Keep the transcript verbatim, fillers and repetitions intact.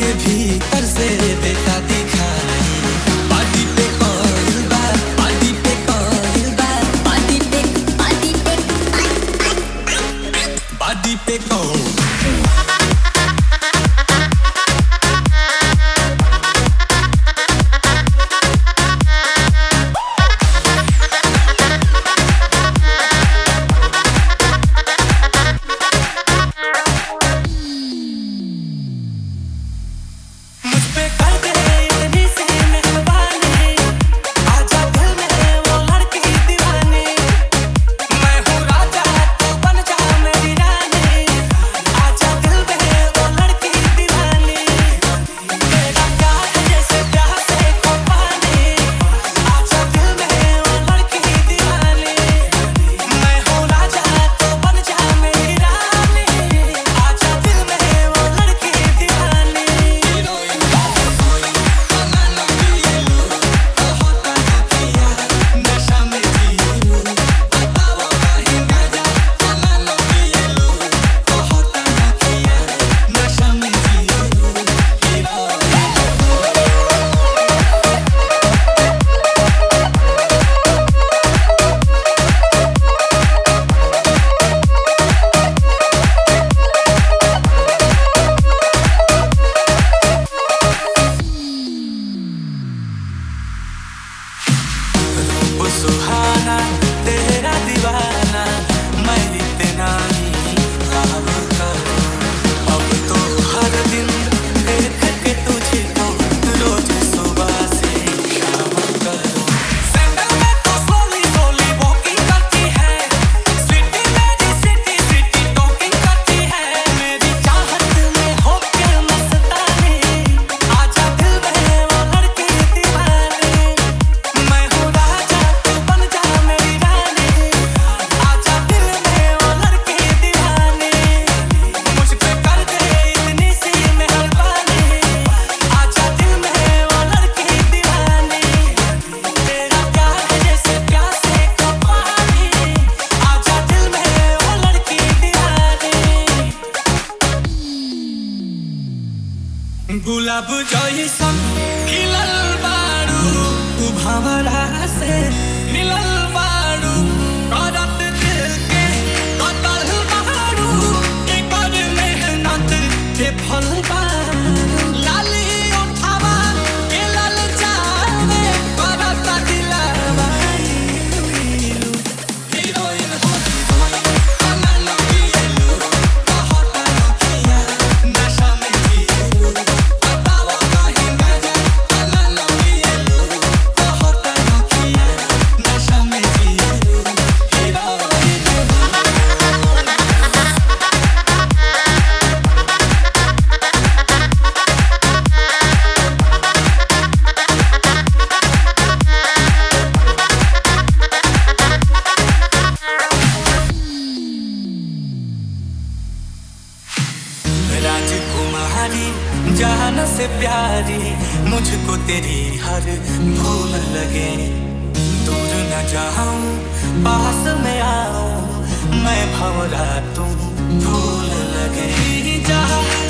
भीतर से देता दिखाई। पार्टी पे कौन बा, पार्टी पे कौन बा, पार्टी पे पार्टी पे पार्टी पे कौन। सुहाना तेरा दीवाना मैं इतना ही ख्वाब करूं। अब तो हर दिन देख के तुझे तो रोज सुबह से शाम करूं। सैंडल में तो सोली सोली वॉकिंग करती है, स्वीटी मेरी सिटी सिटी टॉकिंग करती है। मेरी चाहत में होके मस्तानी, आजा दिल में वो लड़की दीवानी। मैं हूँ राजा बन जा मेरी रानी, आजा दिल में वो लड़की दीवानी। मुझ पे कर दे इतनी सी मेहरबानी, आजा दिल में वो लड़की दीवानी। तेरा प्यार है जैसे प्यासे का पानी, आजा दिल में वो लड़की दीवानी। गुलाब जइसन खिलल बारू तू भंवरा से मिलल बारू। करत दिल के कतल बारू, एकर मेहनत के फल बारू। लाली उठावा के लल जावे, करत दिलवा इलू इलू। हीरोइन हो हीरोइन ना पिएलू, बहुत नखिया नशा में जिएलू। बताओ कहीं मजा ना ना पिएलू, बहुत नखिया नशा में जिएलू। हीरोइन राजकुमारी जान से प्यारी, मुझको तेरी हर भूल लगे। दूर न जाऊं पास में आओ, मैं भंवरा तुम भूल लगे। जा